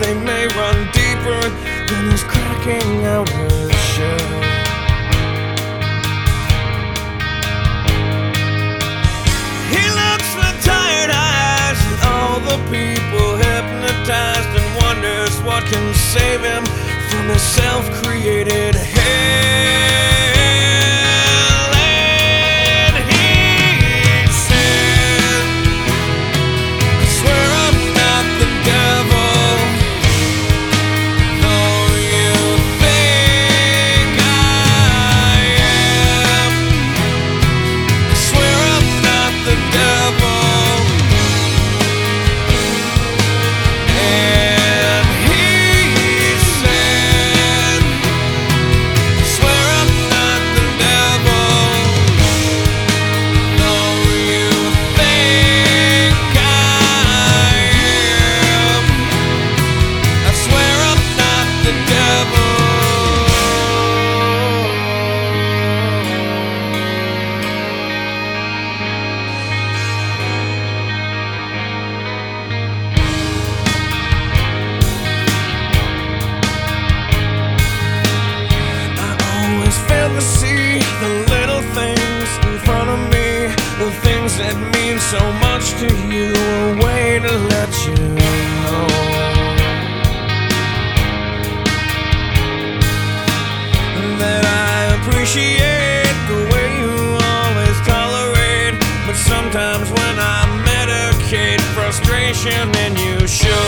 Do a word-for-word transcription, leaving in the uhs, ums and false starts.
they may run deeper than this cracking outer shell. He looks with tired eyes at all the people hypnotized and wonders what can save him from his self-created hell. To see the little things in front of me, the things that mean so much to you, a way to let you know that I appreciate the way you always tolerate. But sometimes when I medicate frustration, and you show